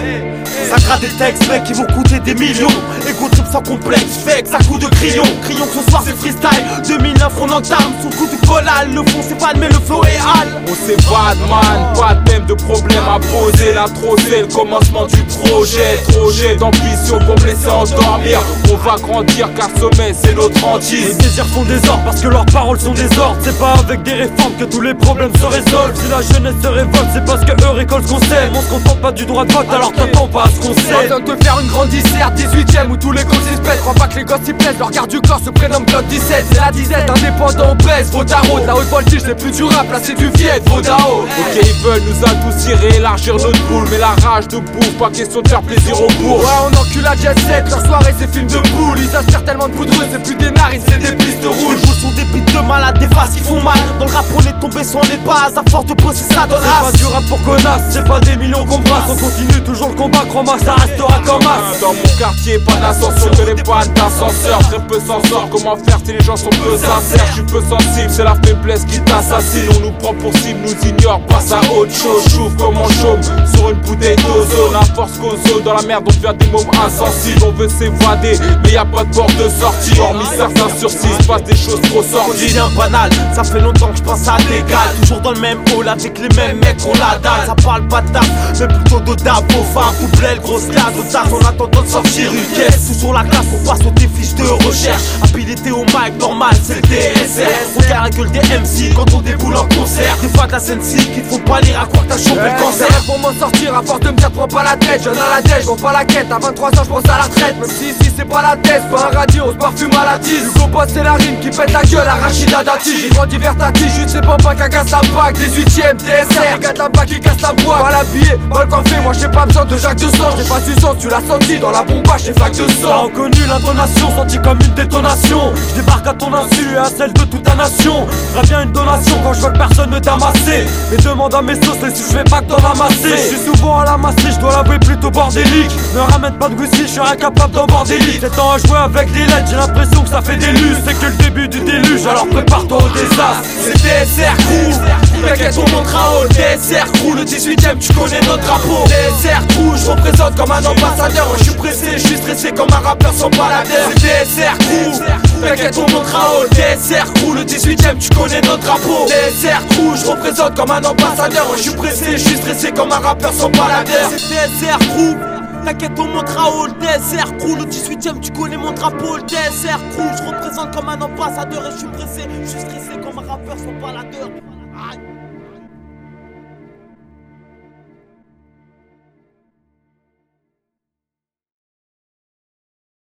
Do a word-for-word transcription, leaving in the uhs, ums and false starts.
Ça gratte des textes mec qui vont coûter des millions. Ego trip sans complexe, fake, ça coup de crayon. Crions que ce soir c'est freestyle, deux mille neuf on entame sous le coup du collal. Le fond c'est pas mais le flow est hal. On sait pas de man, pas de même de problème à poser. L'intro c'est le commencement du projet. Projet d'ambition pour me laisser endormir. On va grandir car sommet c'est notre hantise. Les désirs font des ordres parce que leurs paroles sont des ordres. C'est pas avec des réformes que tous les problèmes se résolvent. Si la jeunesse se révolte c'est parce que eux récoltent ce qu'on sème. On se contente pas du droit de vote alors t'attends pas à ce qu'on sait. On de faire une grande disserte, dix-huitième où tous les gosses ils se pètent. Crois pas que les gosses s'y plaisent, leur garde du corps se prénomme Claude dix-sept. C'est la disette, indépendant on baisse, Vodao. De la haute voltige c'est plus du rap, là c'est du Viet, Vodao. Ok ils veulent nous adoucir et élargir notre boule. Mais la rage de bouffe, pas question de faire plaisir aux bourges. Ouais on encule la jet set, leur soirée c'est film de boule. Ils aspirent tellement de poudreux, c'est plus des narines, c'est des pistes rouges. Les boules sont des bites de malades, des faces qui font mal. Dans le rap on est tombé sans les bases, à force de bosser ça donne as. C'est pas du rap pour connasse, c'est pas des millions qu'on brasse. On continue toujours le combat, crois-moi ça restera comme as. Dans mon quartier pas d'ascension, que les pannes d'ascenseur. Très peu s'en sort, comment faire si les gens sont peu sincères. Je suis peu sensible, c'est la faiblesse qui t'assassine. On nous prend pour cible, nous ignore, passe à autre chose. J'ouvre comme on chaume sur une bouteille d'ozone. À force qu'au dans la merde on devient des mômes insensibles. On veut s'évader, mais y a pas de porte de sortie. Hormis certains sursis, il se passe des choses trop sorties. Quotidien banal, ça fait longtemps que je pense à l'égal. Toujours dans le même hall avec les mêmes mecs qu'on la dalle. Ça parle pas de taf, mais plutôt de dab aux femmes. Doublel, grosse case, de taf, on attend de sortir une caisse. Sous sur la classe, on passe aux fiches de recherche. Habilité au mic, normal, c'est le D S R. On garde la gueule des M C quand on déboule en concert. Des fois de la scène ci qui font pas lire à quoi que t'as chopé le cancer. Pour m'en sortir, à force de me dire prends pas la tête. J'en ai la tête, j'vends pas la quête. À vingt-trois ans, j'pense à la retraite. Même si ici c'est pas la tête, pas un radio, on se parfume à la tise. Hugo Boss c'est la rime qui pète la gueule à Rachida Dati. J'ai grandi vertati, juste c'est pas pas qu'à casse la bague. dix-huitième D S R, regarde la bague qui casse la boîte. Mal habillé, mal coiffé, moi j'ai pas besoin de Jacques de sang. J'ai pas du sang, tu l'as senti dans la bombache, j'ai flaques de sang. T'as reconnu l'intonation, senti comme une détonation. Je débarque à ton insu et à celle de toute ta nation. Ferais bien une donation quand je vois que personne ne t'a massé. Mais demande à mes sauces, et si je fais pas que t'en amasser. Je suis souvent à la massée, je dois l'avouer plutôt bordélique. Ne ramène pas de goussi, je suis incapable d'en border. C'est temps à jouer avec des lettres, j'ai l'impression que ça fait des lustres. C'est que le début du déluge, alors prépare-toi au désastre. C'est D S R Crew, t'inquiète on montera haut. D S R Crew, le dix-huitième tu connais notre drapeau. D S R Crew, je représente comme un ambassadeur. Moi je suis pressé, je suis stressé comme un rappeur sans baladeur. C'est D S R Crew, t'inquiète on montera haut. D S R Crew, le dix-huitième tu connais notre drapeau. D S R Crew, je représente comme un ambassadeur. Moi je suis pressé, je suis stressé comme un rappeur sans baladeur. C'est D S R Crew, t'inquiète on montera haut. Le D S R Crew, le dix-huitième tu connais mon drapeau. Le D S R Crew, je représente comme un ambassadeur. Et je suis pressé, je suis stressé comme un rappeur sans baladeur. Aïe.